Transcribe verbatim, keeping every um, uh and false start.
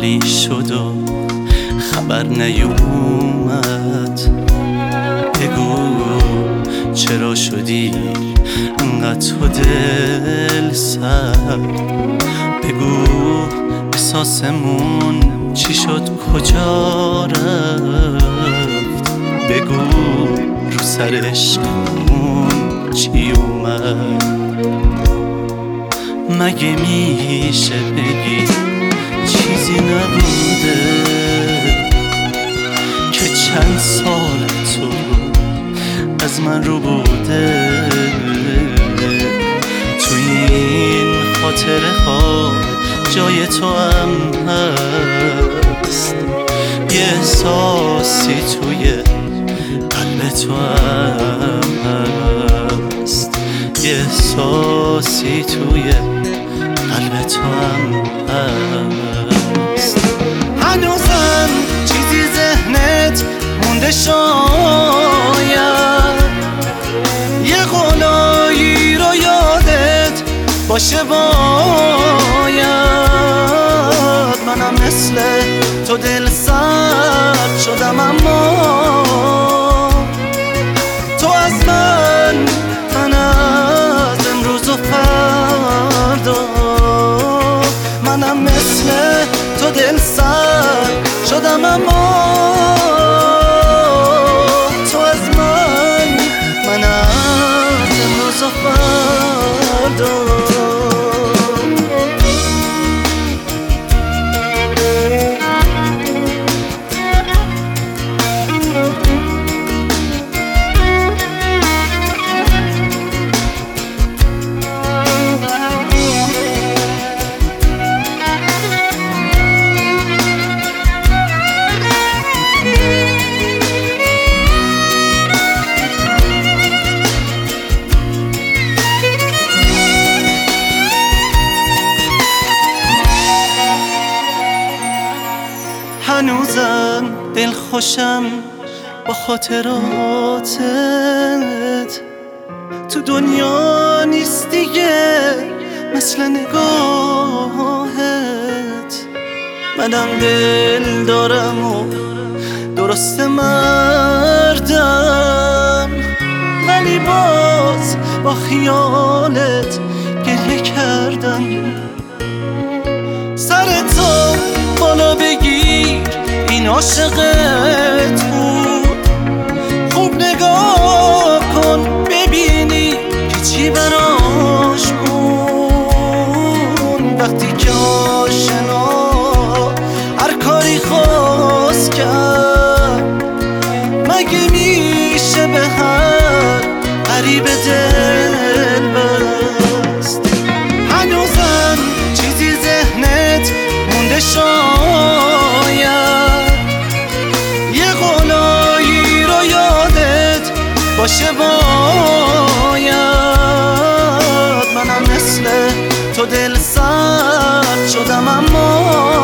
حالی شد و خبر نیومد. بگو چرا شدی انقدر تو دل سر؟ بگو احساسمون چی شد کجا رفت؟ بگو رو سر عشقمون چی اومد؟ مگه میشه بگی چیزی نبوده که چند سال تو از من رو بوده؟ تو این خاطره ها جای تو هم هست، یه احساسی توی قلب تو هم هست، یه احساسی توی قلب تو هم هست. هنوزم چیزی ذهنت مونده شاید، یه قولایی رو یادت باشه باید. منم مثل تو دل سرد شدم، اما تو از من، من از امروز و فردا. منم مثل تو دل سرد شدم، اما تو از من، من از امروز و فردا. هنوزم دل خوشم با خاطراتت، تو دنیا نیست دیگه مثل نگاهت. منم دل دارم و درست مردم، ولی باز با خیالت گریه کردم. سر تو بالا بگیر، این عاشقت بود. خوب نگاه کن ببینی که چی براش بود. وقتی که آشنا هر کاری خواست کرد، مگه میشه به هر غریب دل بست؟ هنوزم چیزی ذهنت مونده شاید، یه قولایی رو یادت باشه باید. منم مثل تو دل سرد شدم، اما